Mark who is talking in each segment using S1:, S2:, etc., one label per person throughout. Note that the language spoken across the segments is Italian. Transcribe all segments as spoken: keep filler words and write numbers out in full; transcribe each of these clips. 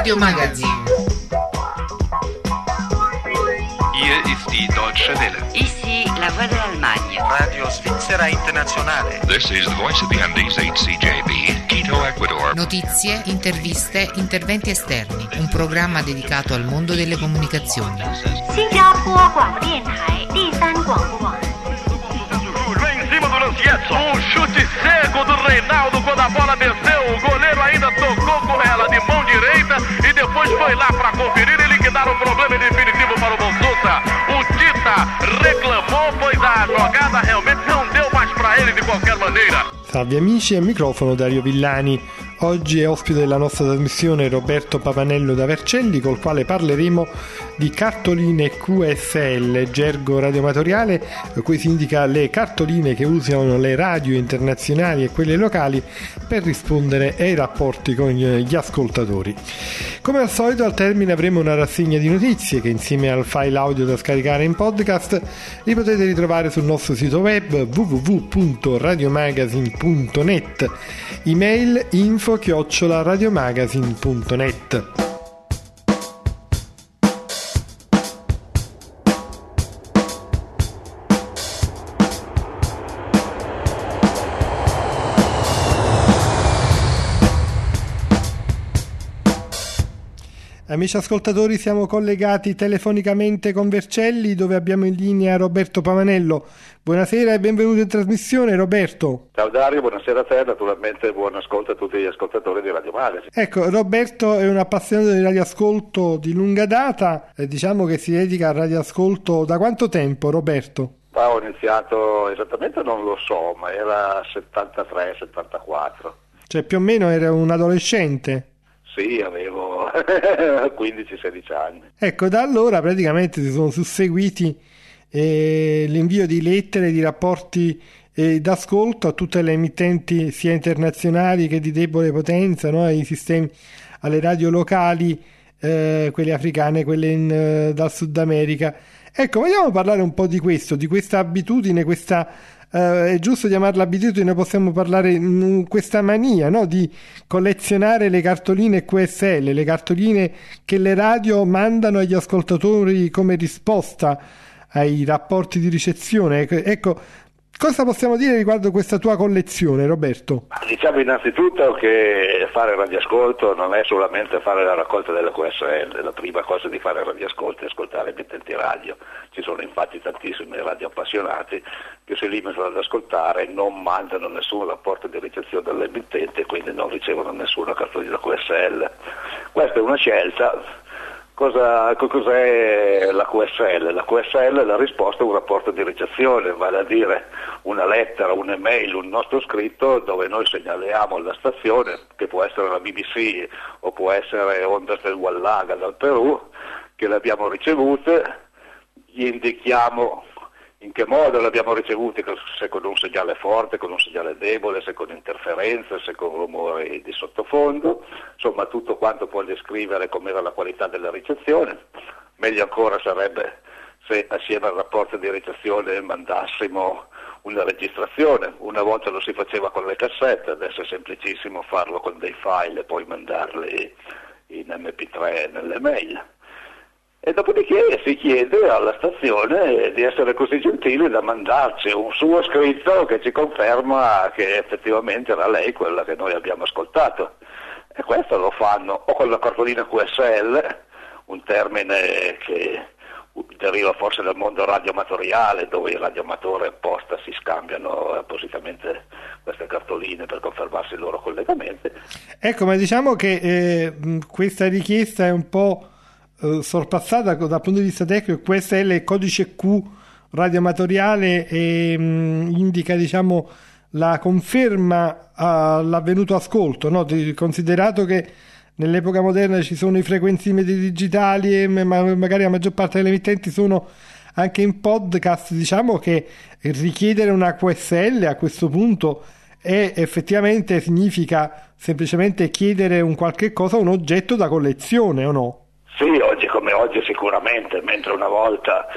S1: Radio Magazine.
S2: Hier ist die Deutsche Welle.
S3: Ici la Voix de l'Allemagne.
S2: Radio Svizzera Internazionale.
S4: This is the Voice of the Andes, H C J B, Quito, Ecuador.
S1: Notizie, interviste, interventi esterni. Un programma dedicato al mondo delle comunicazioni.
S5: Em cima do Lancietto, um chute cego do Reinaldo quando a bola desceu, o goleiro ainda tocou com ela de mão direita e depois foi lá para conferir e liquidar o problema definitivo para o Bonsusa. O Tita reclamou, pois a jogada realmente não deu mais para ele de qualquer maneira.
S6: Salve amici, al microfono Dario Villani. Oggi è ospite della nostra trasmissione Roberto Pavanello da Vercelli, col quale parleremo di cartoline Q S L, gergo radioamatoriale, cui si indica le cartoline che usano le radio internazionali e quelle locali per rispondere ai rapporti con gli ascoltatori. Come al solito al termine avremo una rassegna di notizie che insieme al file audio da scaricare in podcast li potete ritrovare sul nostro sito web w w w punto radiomagazine punto net, email info chiocciola radiomagazine punto net. Amici ascoltatori, siamo collegati telefonicamente con Vercelli, dove abbiamo in linea Roberto Pavanello. Buonasera e benvenuto in trasmissione, Roberto.
S7: Ciao Dario, buonasera a te, naturalmente buon ascolto a tutti gli ascoltatori di Radio Magazine.
S6: Ecco, Roberto è un appassionato di radioascolto di lunga data, e diciamo che si dedica al radioascolto da quanto tempo, Roberto?
S7: Ah, ho iniziato esattamente, non lo so, ma era settantatré settantaquattro.
S6: Cioè più o meno era un adolescente?
S7: Sì, avevo quindici sedici anni.
S6: Ecco, da allora praticamente si sono susseguiti eh, l'invio di lettere, di rapporti eh, d'ascolto a tutte le emittenti sia internazionali che di debole potenza, no? Ai sistemi, alle radio locali, eh, quelle africane, quelle in, eh, dal Sud America. Ecco, vogliamo parlare un po' di questo, di questa abitudine, questa... Uh, è giusto chiamarla abitudine, possiamo parlare mh, questa mania, no? Di collezionare le cartoline Q S L, le cartoline che le radio mandano agli ascoltatori come risposta ai rapporti di ricezione. Ecco, cosa possiamo dire riguardo questa tua collezione, Roberto?
S7: Diciamo innanzitutto che fare radioascolto non è solamente fare la raccolta delle Q S L, la prima cosa di fare radioascolto è ascoltare emittenti radio. Ci sono infatti tantissimi radio appassionati che si limitano ad ascoltare, non mandano nessun rapporto di ricezione dall'emittente e quindi non ricevono nessuna cartolina Q S L. Questa è una scelta. Cosa, cos'è la Q S L? La Q S L è la risposta a un rapporto di ricezione, vale a dire una lettera, un'email, un nostro scritto dove noi segnaliamo alla stazione, che può essere la B B C o può essere Ondas del Wallaga dal Perù, che le abbiamo ricevute, gli indichiamo in che modo le abbiamo ricevute, se con un segnale forte, con un segnale debole, se con interferenze, se con rumori di sottofondo, insomma tutto quanto può descrivere com'era la qualità della ricezione. Meglio ancora sarebbe se assieme al rapporto di ricezione mandassimo una registrazione. Una volta lo si faceva con le cassette, adesso è semplicissimo farlo con dei file e poi mandarli in emme pi tre nelle mail. E dopodiché si chiede alla stazione di essere così gentili da mandarci un suo scritto che ci conferma che effettivamente era lei quella che noi abbiamo ascoltato. E questo lo fanno o con la cartolina Q S L, un termine che deriva forse dal mondo radioamatoriale, dove i radioamatori apposta si scambiano appositamente queste cartoline per confermarsi il loro collegamento.
S6: Ecco, ma diciamo che eh, questa richiesta è un po' sorpassata dal punto di vista tecnico. Q S L è codice Q radioamatoriale e mh, indica, diciamo, la conferma all'avvenuto ascolto, no? Considerato che nell'epoca moderna ci sono i frequenzimetri digitali e ma magari la maggior parte delle emittenti sono anche in podcast, diciamo che richiedere una Q S L a questo punto è effettivamente significa semplicemente chiedere un qualche cosa, un oggetto da collezione, o no?
S7: Sì, oggi come oggi sicuramente, mentre una volta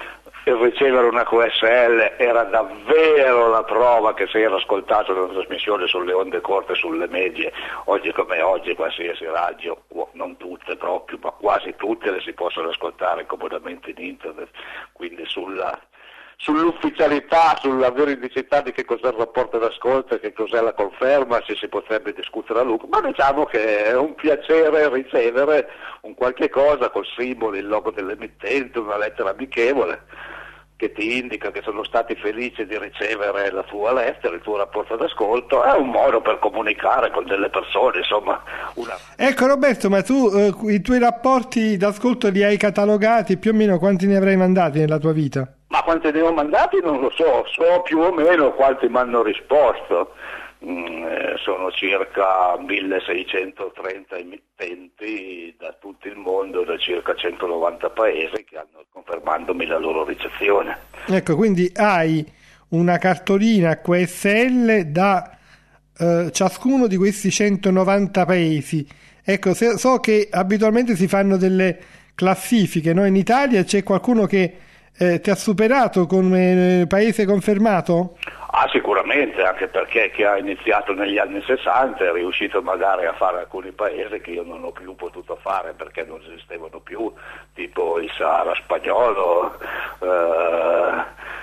S7: il ricevere una Q S L era davvero la prova che si era ascoltato una trasmissione sulle onde corte, sulle medie. Oggi come oggi qualsiasi radio, non tutte proprio, ma quasi tutte le si possono ascoltare comodamente in internet, quindi sulla, sull'ufficialità, sulla veridicità di che cos'è il rapporto d'ascolto e che cos'è la conferma ci si potrebbe discutere a lungo, ma diciamo che è un piacere ricevere un qualche cosa col simbolo, il logo dell'emittente, una lettera amichevole che ti indica che sono stati felici di ricevere la tua lettera, il tuo rapporto d'ascolto. È un modo per comunicare con delle persone, insomma. Una...
S6: Ecco Roberto, ma tu eh, i tuoi rapporti d'ascolto li hai catalogati? Più o meno quanti ne avrai mandati nella tua vita?
S7: Ma quanti ne ho mandati non lo so, so più o meno quanti mi hanno risposto. Mm, eh, sono circa milleseicentotrenta emittenti da tutto il mondo, da circa centonovanta paesi che hanno confermandomi la loro ricezione.
S6: Ecco, quindi hai una cartolina Q S L da eh, ciascuno di questi centonovanta paesi. Ecco, se, so che abitualmente si fanno delle classifiche, no? In Italia c'è qualcuno che eh, ti ha superato come eh, paese confermato?
S7: Ah, sicuramente, anche perché chi ha iniziato negli anni sessanta è riuscito magari a fare alcuni paesi che io non ho più potuto fare perché non esistevano più, tipo il Sahara spagnolo, eh,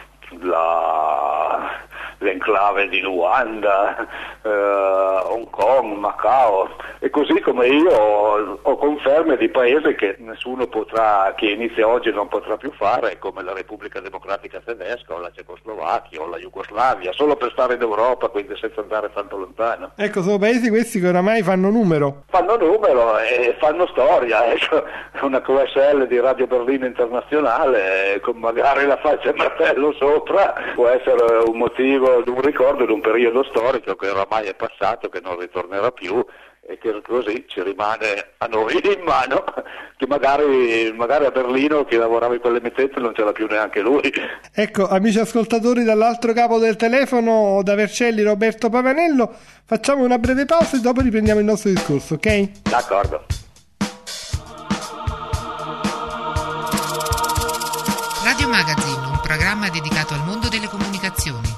S7: la, l'enclave di Luanda, eh, Hong Kong, Macao, e così come io ho, ho conferme di paesi che nessuno potrà, che inizia oggi non potrà più fare, come la Repubblica Democratica Tedesca o la Cecoslovacchia o la Jugoslavia, solo per stare in Europa, quindi senza andare tanto lontano.
S6: Ecco, sono paesi questi che oramai fanno numero.
S7: Fanno numero e fanno storia, ecco, una Q S L di Radio Berlino Internazionale con magari la faccia e martello sopra può essere un motivo di un ricordo di un periodo storico che oramai è passato, che non ritornerà più e che così ci rimane a noi in mano, che magari, magari a Berlino chi lavorava in quell'emittente non ce l'ha più neanche lui.
S6: Ecco, amici ascoltatori, dall'altro capo del telefono da Vercelli Roberto Pavanello, facciamo una breve pausa e dopo riprendiamo il nostro discorso, ok?
S7: D'accordo.
S1: Radio Magazine, un programma dedicato al mondo delle comunicazioni.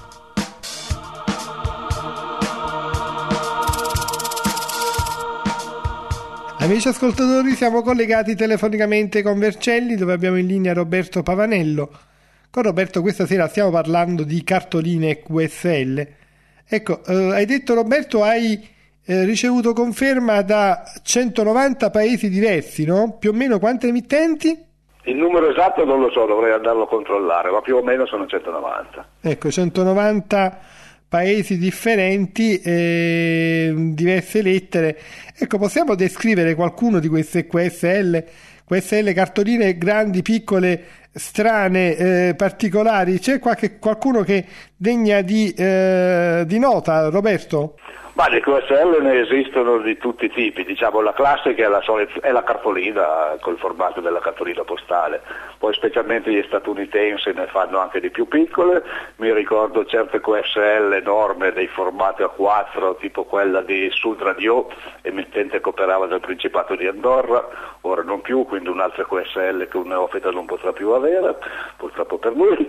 S6: Amici ascoltatori, siamo collegati telefonicamente con Vercelli, dove abbiamo in linea Roberto Pavanello. Con Roberto questa sera stiamo parlando di cartoline Q S L. Ecco, eh, hai detto Roberto, hai eh, ricevuto conferma da centonovanta paesi diversi, no? Più o meno quante emittenti?
S7: Il numero esatto non lo so, dovrei andarlo a controllare, ma più o meno sono centonovanta.
S6: Ecco, centonovanta paesi differenti, eh, diverse lettere. Ecco, possiamo descrivere qualcuno di queste Q S L? Q S L cartoline grandi, piccole, strane, eh, particolari? C'è qualche, qualcuno che degna di, eh, di nota, Roberto?
S7: Ma le Q S L ne esistono di tutti i tipi, diciamo la classica è la, solit- è la cartolina col formato della cartolina postale, poi specialmente gli statunitensi ne fanno anche di più piccole, mi ricordo certe Q S L enorme dei formati A quattro, tipo quella di Sud Radio, emittente che operava nel Principato di Andorra, ora non più, quindi un'altra Q S L che un neofita non potrà più avere, purtroppo per lui,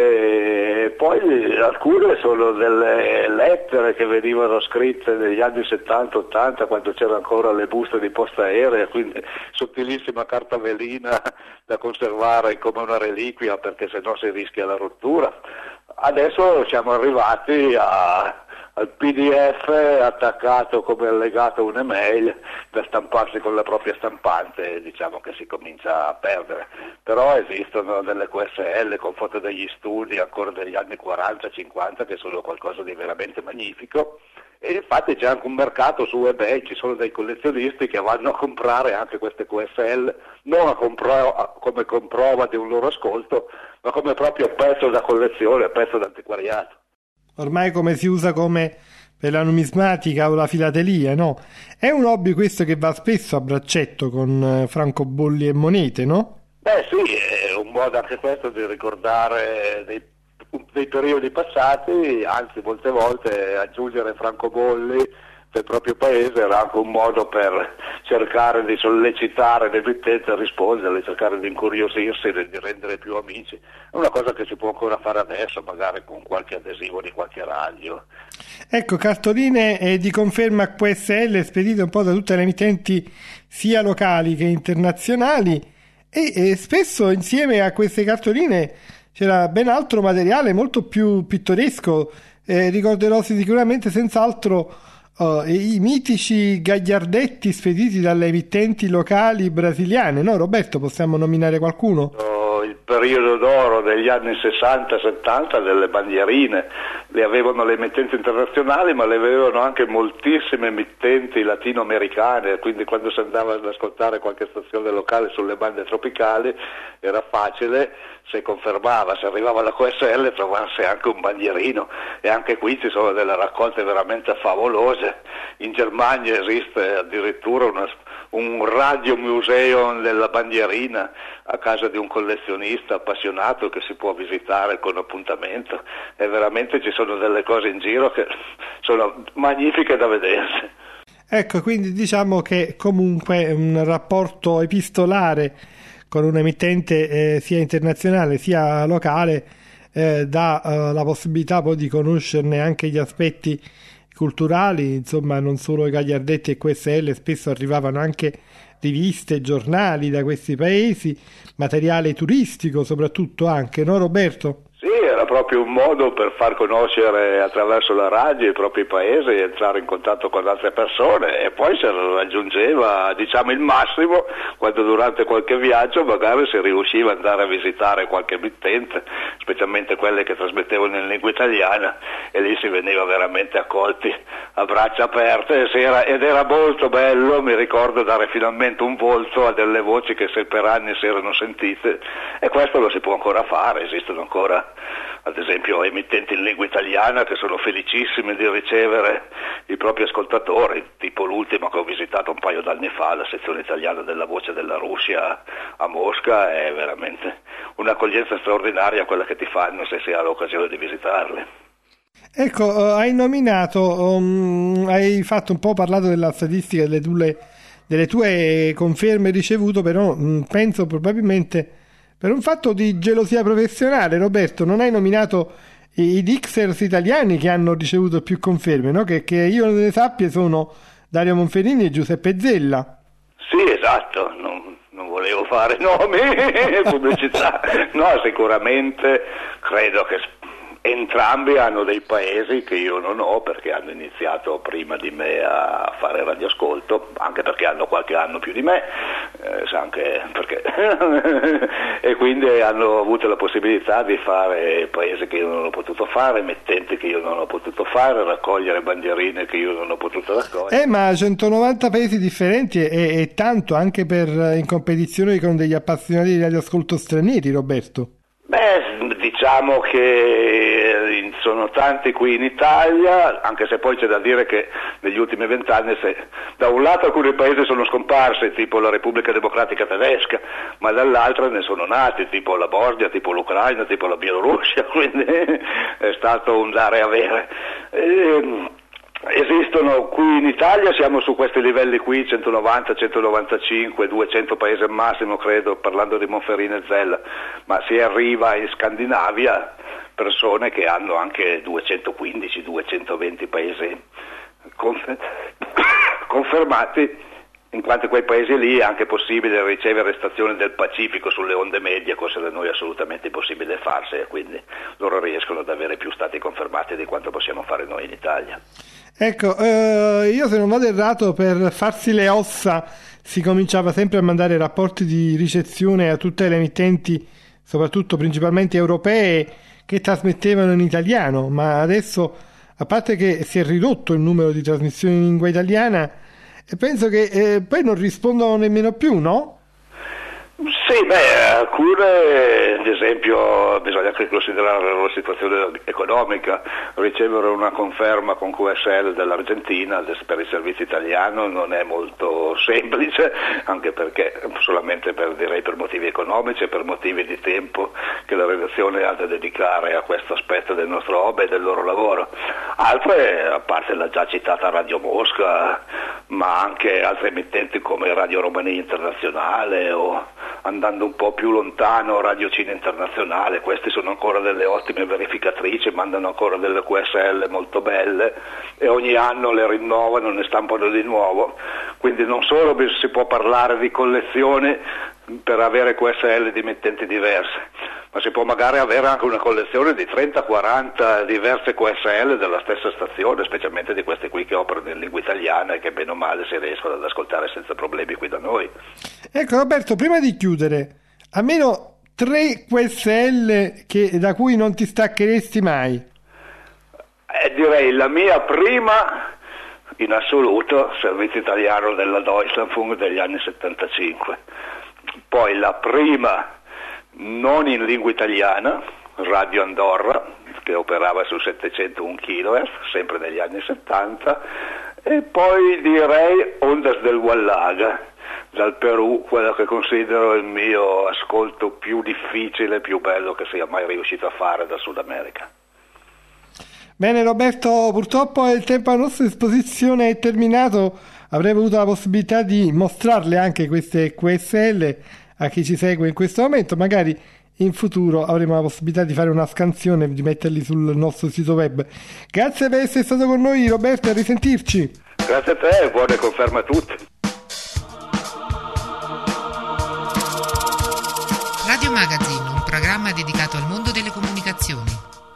S7: e poi alcune sono delle lettere che venivano scritte negli anni settanta ottanta, quando c'erano ancora le buste di posta aerea, quindi sottilissima carta velina da conservare come una reliquia perché sennò si rischia la rottura. Adesso siamo arrivati a, al P D F attaccato come allegato a un'email da stamparsi con la propria stampante, diciamo che si comincia a perdere, però esistono delle Q S L con foto degli studi ancora degli anni quaranta cinquanta che sono qualcosa di veramente magnifico. E infatti c'è anche un mercato su eBay, ci sono dei collezionisti che vanno a comprare anche queste Q S L, non a compro- a, come comprova di un loro ascolto, ma come proprio pezzo da collezione, pezzo d'antiquariato.
S6: Ormai come si usa come per la numismatica o la filatelia, no? È un hobby questo che va spesso a braccetto con francobolli e monete, no?
S7: Beh sì, è un modo anche questo di ricordare dei dei periodi passati, anzi molte volte aggiungere francobolli, del proprio paese, era anche un modo per cercare di sollecitare l'emittente a rispondere, cercare di incuriosirsi, di rendere più amici. È una cosa che si può ancora fare adesso, magari con qualche adesivo di qualche radio.
S6: Ecco, cartoline eh, di conferma Q S L spedite un po' da tutte le emittenti sia locali che internazionali, e, e spesso insieme a queste cartoline c'era ben altro materiale molto più pittoresco. Eh, ricorderò sicuramente senz'altro uh, i mitici gagliardetti spediti dalle emittenti locali brasiliane, no Roberto? Possiamo nominare qualcuno?
S7: Oh, il periodo d'oro degli anni sessanta settanta delle bandierine, le avevano le emittenti internazionali, ma le avevano anche moltissime emittenti latinoamericane, quindi quando si andava ad ascoltare qualche stazione locale sulle bande tropicali era facile, se confermava, se arrivava alla Q S L, trovarsi anche un bandierino. E anche qui ci sono delle raccolte veramente favolose. In Germania esiste addirittura una, un radiomuseum della bandierina a casa di un collezionista appassionato che si può visitare con appuntamento, e veramente ci sono delle cose in giro che sono magnifiche da vedersi.
S6: Ecco, quindi diciamo che comunque un rapporto epistolare con un emittente eh, sia internazionale sia locale eh, dà eh, la possibilità poi di conoscerne anche gli aspetti culturali. Insomma, non solo i gagliardetti e Q S L, spesso arrivavano anche riviste, giornali da questi paesi, materiale turistico soprattutto anche, no Roberto?
S7: Sì, era proprio un modo per far conoscere attraverso la radio i propri paesi, entrare in contatto con altre persone, e poi si raggiungeva, diciamo, il massimo quando durante qualche viaggio magari si riusciva ad andare a visitare qualche emittente, specialmente quelle che trasmettevano in lingua italiana, e lì si veniva veramente accolti a braccia aperte, ed era molto bello, mi ricordo, dare finalmente un volto a delle voci che se per anni si erano sentite, e questo lo si può ancora fare. Esistono ancora ad esempio emittenti in lingua italiana che sono felicissimi di ricevere i propri ascoltatori, tipo l'ultima che ho visitato un paio d'anni fa, la sezione italiana della Voce della Russia a Mosca. È veramente un'accoglienza straordinaria quella che ti fanno se si ha l'occasione di visitarli.
S6: Ecco, uh, hai nominato, um, hai fatto un po' parlato della statistica delle tue, delle tue conferme ricevute, però mh, penso probabilmente per un fatto di gelosia professionale, Roberto, non hai nominato i, i Dixers italiani che hanno ricevuto più conferme, no? Che, che io ne sappia sono Dario Monferini e Giuseppe Zella.
S7: Sì, esatto, non, non volevo fare nomi, pubblicità. No, sicuramente credo che entrambi hanno dei paesi che io non ho, perché hanno iniziato prima di me a fare radioascolto, anche perché hanno qualche anno più di me, eh, anche perché e quindi hanno avuto la possibilità di fare paesi che io non ho potuto fare, emittenti che io non ho potuto fare, raccogliere bandierine che io non ho potuto raccogliere.
S6: Eh, ma centonovanta paesi differenti è, è tanto anche per in competizione con degli appassionati di radioascolto stranieri, Roberto.
S7: Beh, diciamo che sono tanti qui in Italia, anche se poi c'è da dire che negli ultimi vent'anni se, da un lato alcuni paesi sono scomparsi, tipo la Repubblica Democratica Tedesca, ma dall'altro ne sono nati, tipo la Bosnia, tipo l'Ucraina, tipo la Bielorussia, quindi è stato un dare e avere. E, esistono qui in Italia, siamo su questi livelli qui, centonovanta, centonovantacinque, duecento paesi al massimo credo, parlando di Monferini e Zella, ma si arriva in Scandinavia persone che hanno anche duecentoquindici, duecentoventi paesi confer- confermati, in quanto in quei paesi lì è anche possibile ricevere stazioni del Pacifico sulle onde medie, cosa da noi assolutamente impossibile farsi, e quindi loro riescono ad avere più stati confermati di quanto possiamo fare noi in Italia.
S6: Ecco, eh, io se non vado errato, per farsi le ossa si cominciava sempre a mandare rapporti di ricezione a tutte le emittenti, soprattutto principalmente europee, che trasmettevano in italiano, ma adesso, a parte che si è ridotto il numero di trasmissioni in lingua italiana, penso che eh, poi non rispondono nemmeno più, no?
S7: Sì, Sì, beh, alcune, ad esempio, bisogna anche considerare la loro situazione economica. Ricevere una conferma con Q S L dell'Argentina per il servizio italiano non è molto semplice, anche perché solamente per, direi, per motivi economici e per motivi di tempo che la redazione ha da dedicare a questo aspetto del nostro hobby e del loro lavoro. Altre, a parte la già citata Radio Mosca, ma anche altre emittenti come Radio Romania Internazionale o, andando un po' più lontano, Radio Cina Internazionale, queste sono ancora delle ottime verificatrici, mandano ancora delle Q S L molto belle e ogni anno le rinnovano, ne stampano di nuovo, quindi non solo si può parlare di collezione per avere Q S L di emittenti diverse, ma si può magari avere anche una collezione di trenta quaranta diverse Q S L della stessa stazione, specialmente di queste qui che operano in lingua italiana e che bene o male si riescono ad ascoltare senza problemi qui da noi.
S6: Ecco Roberto, prima di chiudere, almeno tre Q S L che, da cui non ti staccheresti mai.
S7: Eh, direi la mia prima in assoluto, servizio italiano della Deutschlandfunk degli anni settantacinque, poi la prima non in lingua italiana, Radio Andorra, che operava su settecentouno chilohertz, sempre negli anni settanta, e poi direi Ondas del Wallaga, dal Perù, quello che considero il mio ascolto più difficile e più bello che sia mai riuscito a fare dal Sud America.
S6: Bene Roberto, purtroppo il tempo a nostra disposizione è terminato, avrei avuto la possibilità di mostrarle anche queste Q S L a chi ci segue in questo momento, magari in futuro avremo la possibilità di fare una scansione e di metterli sul nostro sito web. Grazie per essere stato con noi Roberto, a risentirci.
S7: Grazie a te e buone conferme a tutti.
S1: Radio Magazine, un programma dedicato al mondo delle comunicazioni.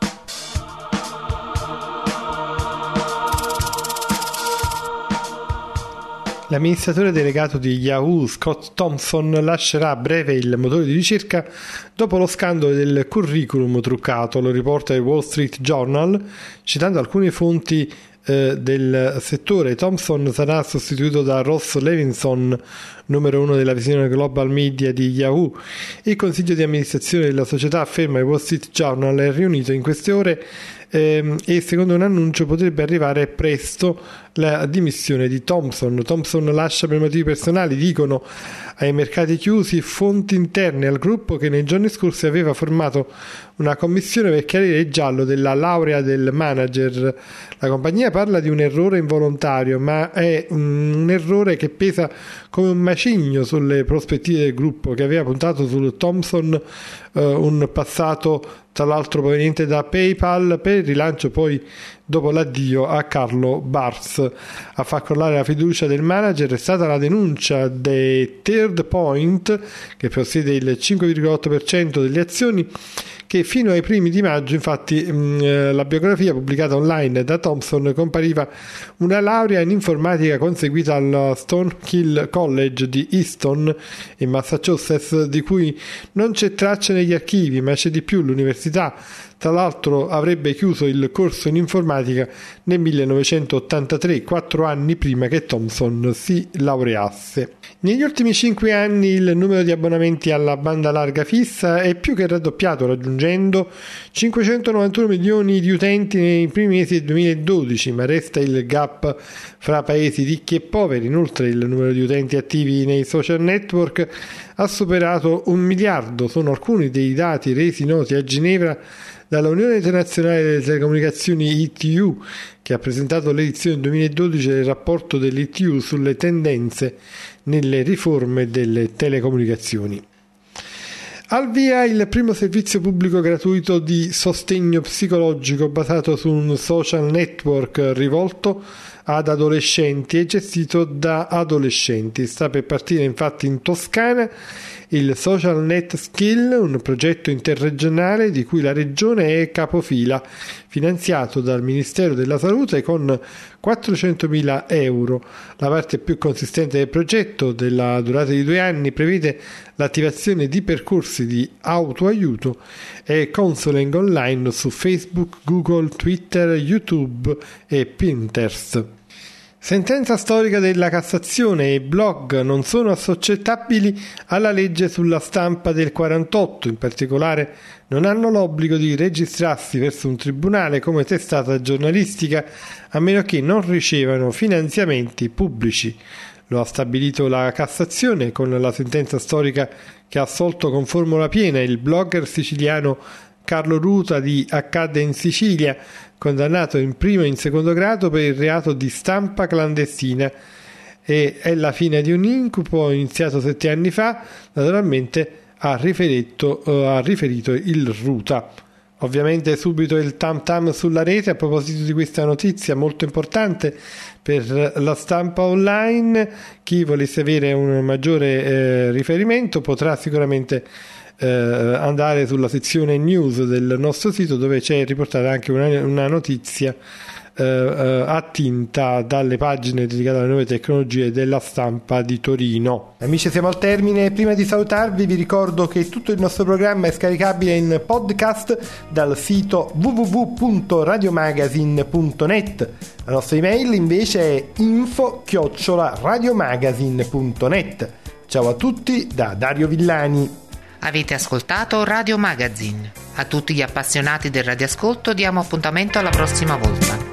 S6: L'amministratore delegato di Yahoo, Scott Thompson, lascerà a breve il motore di ricerca dopo lo scandalo del curriculum truccato, lo riporta il Wall Street Journal, citando alcune fonti eh, del settore. Thompson sarà sostituito da Ross Levinson, numero uno della visione global media di Yahoo. Il consiglio di amministrazione della società, afferma il Wall Street Journal, è riunito in queste ore ehm, e secondo un annuncio potrebbe arrivare presto la dimissione di Thompson. Thompson lascia per motivi personali, dicono ai mercati chiusi fonti interne al gruppo, che nei giorni scorsi aveva formato una commissione per chiarire il giallo della laurea del manager. La compagnia parla di un errore involontario, ma è un, un errore che pesa come un macigno sulle prospettive del gruppo, che aveva puntato su Thompson, eh, un passato tra l'altro proveniente da PayPal, per il rilancio poi dopo l'addio a Carlo Bartz. A far crollare la fiducia del manager è stata la denuncia dei Third Point, che possiede il cinque virgola otto per cento delle azioni, che fino ai primi di maggio, infatti, mh, la biografia pubblicata online da Thompson compariva una laurea in informatica conseguita al Stonehill College di Easton in Massachusetts, di cui non c'è traccia negli archivi, ma c'è di più: l'università tra l'altro avrebbe chiuso il corso in informatica nel millenovecentottantatré, quattro anni prima che Thompson si laureasse. Negli ultimi cinque anni il numero di abbonamenti alla banda larga fissa è più che raddoppiato, raggiungendo cinquecentonovantuno milioni di utenti nei primi mesi del duemiladodici, ma resta il gap fra paesi ricchi e poveri. Inoltre il numero di utenti attivi nei social network ha superato un miliardo. Sono alcuni dei dati resi noti a Ginevra dalla Unione Internazionale delle Telecomunicazioni I T U, che ha presentato l'edizione duemiladodici del rapporto dell'I T U sulle tendenze nelle riforme delle telecomunicazioni. Al via il primo servizio pubblico gratuito di sostegno psicologico basato su un social network rivolto ad adolescenti e gestito da adolescenti. Sta per partire infatti in Toscana il Social Net Skill, un progetto interregionale di cui la regione è capofila, finanziato dal Ministero della Salute con quattrocentomila euro. La parte più consistente del progetto, della durata di due anni, prevede l'attivazione di percorsi di autoaiuto e counseling online su Facebook, Google, Twitter, YouTube e Pinterest. Sentenza storica della Cassazione: i blog non sono assoggettabili alla legge sulla stampa del quarantotto, in particolare non hanno l'obbligo di registrarsi verso un tribunale come testata giornalistica a meno che non ricevano finanziamenti pubblici. Lo ha stabilito la Cassazione con la sentenza storica che ha assolto con formula piena il blogger siciliano Carlo Ruta di Accadde in Sicilia, condannato in primo e in secondo grado per il reato di stampa clandestina. E è la fine di un incubo iniziato sette anni fa, naturalmente ha riferito, uh, ha riferito il Ruta. Ovviamente subito il tam tam sulla rete a proposito di questa notizia molto importante per la stampa online. Chi volesse avere un maggiore eh, riferimento potrà sicuramente eh, andare sulla sezione news del nostro sito, dove c'è riportata anche una, una notizia eh, eh, attinta dalle pagine dedicate alle nuove tecnologie della stampa di Torino. Amici, siamo al termine. Prima di salutarvi vi ricordo che tutto il nostro programma è scaricabile in podcast dal sito w w w punto radiomagazine punto net. La nostra email invece è info chiocciola radiomagazine punto net. Ciao a tutti da Dario Villani.
S1: Avete ascoltato Radio Magazine. A tutti gli appassionati del radioascolto diamo appuntamento alla prossima volta.